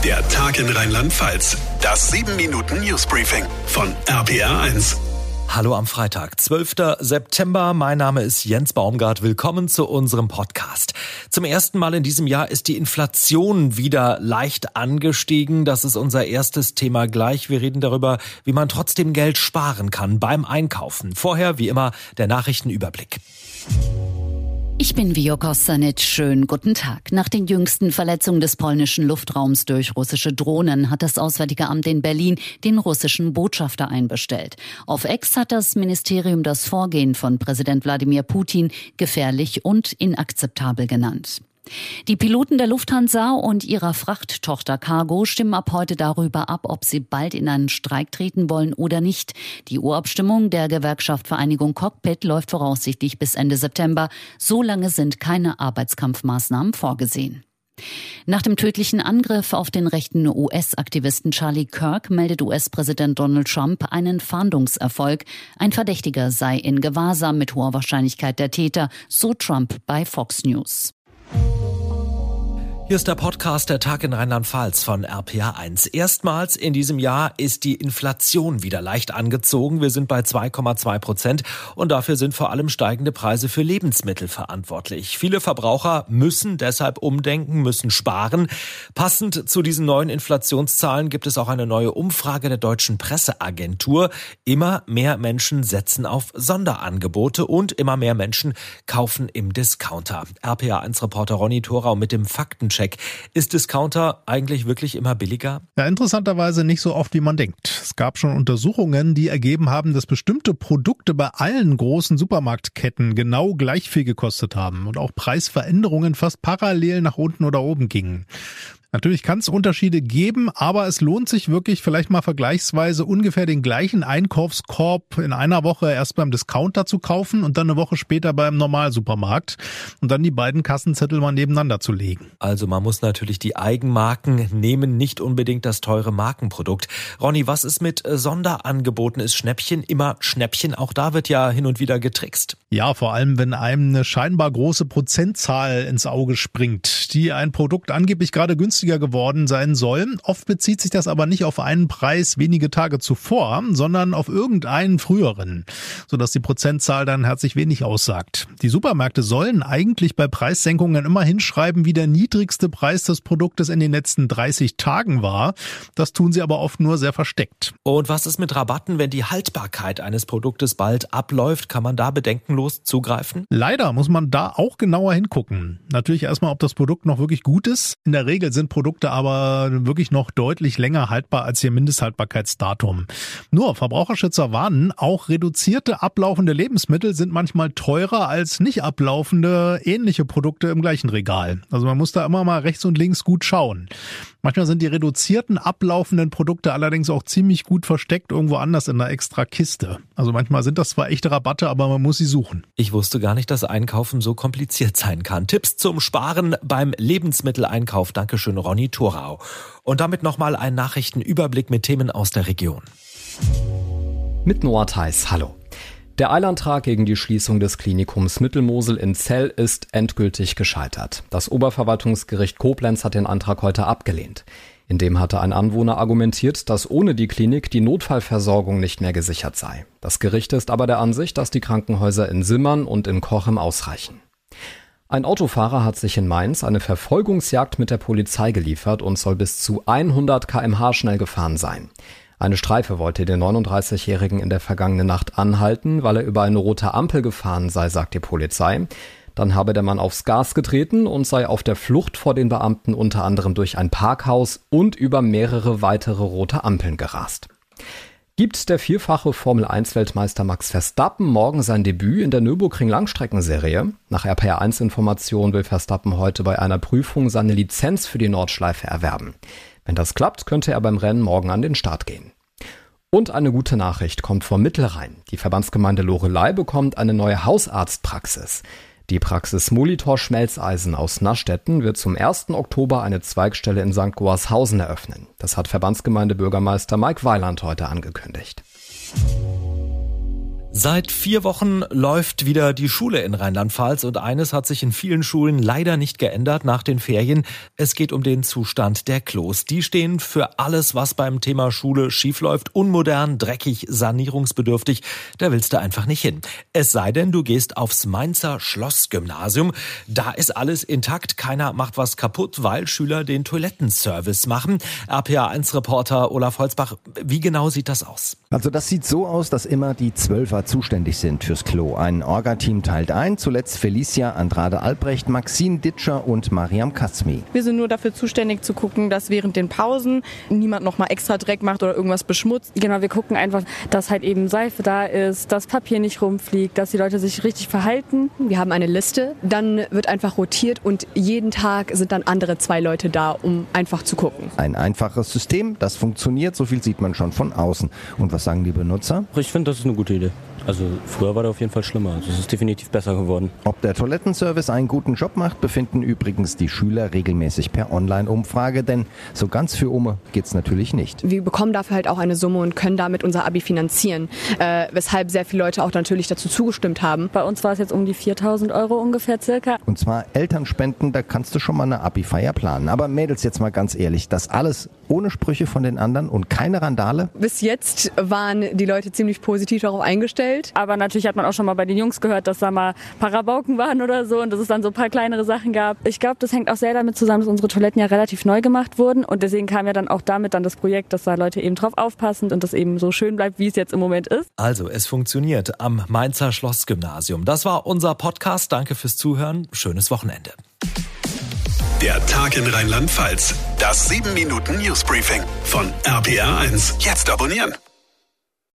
Der Tag in Rheinland-Pfalz. Das 7-Minuten-Newsbriefing von RPR1. Hallo am Freitag, 12. September. Mein Name ist Jens Baumgart. Willkommen zu unserem Podcast. Zum ersten Mal in diesem Jahr ist die Inflation wieder leicht angestiegen. Das ist unser erstes Thema gleich. Wir reden darüber, wie man trotzdem Geld sparen kann beim Einkaufen. Vorher, wie immer, der Nachrichtenüberblick. Ich bin Vio Kostanic. Schönen guten Tag. Nach den jüngsten Verletzungen des polnischen Luftraums durch russische Drohnen hat das Auswärtige Amt in Berlin den russischen Botschafter einbestellt. Auf X hat das Ministerium das Vorgehen von Präsident Wladimir Putin gefährlich und inakzeptabel genannt. Die Piloten der Lufthansa und ihrer Frachttochter Cargo stimmen ab heute darüber ab, ob sie bald in einen Streik treten wollen oder nicht. Die Urabstimmung der Gewerkschaft Vereinigung Cockpit läuft voraussichtlich bis Ende September. So lange sind keine Arbeitskampfmaßnahmen vorgesehen. Nach dem tödlichen Angriff auf den rechten US-Aktivisten Charlie Kirk meldet US-Präsident Donald Trump einen Fahndungserfolg. Ein Verdächtiger sei in Gewahrsam mit hoher Wahrscheinlichkeit der Täter, so Trump bei Fox News. Hier ist der Podcast Der Tag in Rheinland-Pfalz von RPR1. Erstmals in diesem Jahr ist die Inflation wieder leicht angezogen. Wir sind bei 2,2% und dafür sind vor allem steigende Preise für Lebensmittel verantwortlich. Viele Verbraucher müssen deshalb umdenken, müssen sparen. Passend zu diesen neuen Inflationszahlen gibt es auch eine neue Umfrage der Deutschen Presseagentur. Immer mehr Menschen setzen auf Sonderangebote und immer mehr Menschen kaufen im Discounter. RPR1-Reporter Ronny Thorau mit dem Faktencheck. Ist Discounter eigentlich wirklich immer billiger? Ja, interessanterweise nicht so oft, wie man denkt. Es gab schon Untersuchungen, die ergeben haben, dass bestimmte Produkte bei allen großen Supermarktketten genau gleich viel gekostet haben und auch Preisveränderungen fast parallel nach unten oder oben gingen. Natürlich kann es Unterschiede geben, aber es lohnt sich wirklich vielleicht mal vergleichsweise ungefähr den gleichen Einkaufskorb in einer Woche erst beim Discounter zu kaufen und dann eine Woche später beim Normalsupermarkt und dann die beiden Kassenzettel mal nebeneinander zu legen. Also man muss natürlich die Eigenmarken nehmen, nicht unbedingt das teure Markenprodukt. Ronny, was ist mit Sonderangeboten? Ist Schnäppchen immer Schnäppchen? Auch da wird ja hin und wieder getrickst. Ja, vor allem, wenn einem eine scheinbar große Prozentzahl ins Auge springt, die ein Produkt angeblich gerade günstiger geworden sein soll. Oft bezieht sich das aber nicht auf einen Preis wenige Tage zuvor, sondern auf irgendeinen früheren, sodass die Prozentzahl dann herzlich wenig aussagt. Die Supermärkte sollen eigentlich bei Preissenkungen immer hinschreiben, wie der niedrigste Preis des Produktes in den letzten 30 Tagen war. Das tun sie aber oft nur sehr versteckt. Und was ist mit Rabatten, wenn die Haltbarkeit eines Produktes bald abläuft? Kann man da bedenkenlos zugreifen? Leider muss man da auch genauer hingucken. Natürlich erstmal, ob das Produkt noch wirklich gut ist. In der Regel sind Produkte aber wirklich noch deutlich länger haltbar als ihr Mindesthaltbarkeitsdatum. Nur Verbraucherschützer warnen, auch reduzierte ablaufende Lebensmittel sind manchmal teurer als nicht ablaufende ähnliche Produkte im gleichen Regal. Also man muss da immer mal rechts und links gut schauen. Manchmal sind die reduzierten ablaufenden Produkte allerdings auch ziemlich gut versteckt irgendwo anders in einer extra Kiste. Also manchmal sind das zwar echte Rabatte, aber man muss sie suchen. Ich wusste gar nicht, dass Einkaufen so kompliziert sein kann. Tipps zum Sparen beim Lebensmitteleinkauf. Dankeschön, Ronny Thorau. Und damit nochmal ein Nachrichtenüberblick mit Themen aus der Region. Mit Noah Theis, hallo. Der Eilantrag gegen die Schließung des Klinikums Mittelmosel in Zell ist endgültig gescheitert. Das Oberverwaltungsgericht Koblenz hat den Antrag heute abgelehnt. In dem hatte ein Anwohner argumentiert, dass ohne die Klinik die Notfallversorgung nicht mehr gesichert sei. Das Gericht ist aber der Ansicht, dass die Krankenhäuser in Simmern und in Cochem ausreichen. Ein Autofahrer hat sich in Mainz eine Verfolgungsjagd mit der Polizei geliefert und soll bis zu 100 km/h schnell gefahren sein. Eine Streife wollte den 39-Jährigen in der vergangenen Nacht anhalten, weil er über eine rote Ampel gefahren sei, sagt die Polizei. Dann habe der Mann aufs Gas getreten und sei auf der Flucht vor den Beamten unter anderem durch ein Parkhaus und über mehrere weitere rote Ampeln gerast. Gibt der vierfache Formel-1-Weltmeister Max Verstappen morgen sein Debüt in der Nürburgring-Langstreckenserie? Nach RPR1-Information will Verstappen heute bei einer Prüfung seine Lizenz für die Nordschleife erwerben. Wenn das klappt, könnte er beim Rennen morgen an den Start gehen. Und eine gute Nachricht kommt vom Mittelrhein. Die Verbandsgemeinde Loreley bekommt eine neue Hausarztpraxis. Die Praxis Molitor Schmelzeisen aus Nastetten wird zum 1. Oktober eine Zweigstelle in St. Goarshausen eröffnen. Das hat Verbandsgemeindebürgermeister Mike Weiland heute angekündigt. Seit 4 Wochen läuft wieder die Schule in Rheinland-Pfalz und eines hat sich in vielen Schulen leider nicht geändert nach den Ferien. Es geht um den Zustand der Klos. Die stehen für alles, was beim Thema Schule schiefläuft, unmodern, dreckig, sanierungsbedürftig. Da willst du einfach nicht hin. Es sei denn, du gehst aufs Mainzer Schlossgymnasium. Da ist alles intakt, keiner macht was kaputt, weil Schüler den Toilettenservice machen. RPA1-Reporter Olaf Holzbach, wie genau sieht das aus? Also das sieht so aus, dass immer die 12er zuständig sind fürs Klo. Ein Orga-Team teilt ein, zuletzt Felicia, Andrade Albrecht, Maxine Ditscher und Mariam Kasmi. Wir sind nur dafür zuständig zu gucken, dass während den Pausen niemand noch mal extra Dreck macht oder irgendwas beschmutzt. Genau, wir gucken einfach, dass halt eben Seife da ist, dass Papier nicht rumfliegt, dass die Leute sich richtig verhalten. Wir haben eine Liste, dann wird einfach rotiert und jeden Tag sind dann andere 2 Leute da, um einfach zu gucken. Ein einfaches System, das funktioniert, so viel sieht man schon von außen. Und was sagen die Benutzer? Ich finde, das ist eine gute Idee. Also früher war der auf jeden Fall schlimmer. Also es ist definitiv besser geworden. Ob der Toilettenservice einen guten Job macht, befinden übrigens die Schüler regelmäßig per Online-Umfrage, denn so ganz für Ome geht's natürlich nicht. Wir bekommen dafür halt auch eine Summe und können damit unser Abi finanzieren, weshalb sehr viele Leute auch natürlich dazu zugestimmt haben. Bei uns war es jetzt um die 4.000 € ungefähr circa. Und zwar Elternspenden, da kannst du schon mal eine Abi-Feier planen. Aber Mädels, jetzt mal ganz ehrlich, das alles ohne Sprüche von den anderen und keine Randale? Bis jetzt waren die Leute ziemlich positiv darauf eingestellt. Aber natürlich hat man auch schon mal bei den Jungs gehört, dass da mal Parabauken waren oder so und dass es dann so ein paar kleinere Sachen gab. Ich glaube, das hängt auch sehr damit zusammen, dass unsere Toiletten ja relativ neu gemacht wurden und deswegen kam ja dann auch damit dann das Projekt, dass da Leute eben drauf aufpassen und das eben so schön bleibt, wie es jetzt im Moment ist. Also, es funktioniert am Mainzer Schlossgymnasium. Das war unser Podcast. Danke fürs Zuhören. Schönes Wochenende. Der Tag in Rheinland-Pfalz. Das 7-Minuten-Newsbriefing von RPA1. Jetzt abonnieren.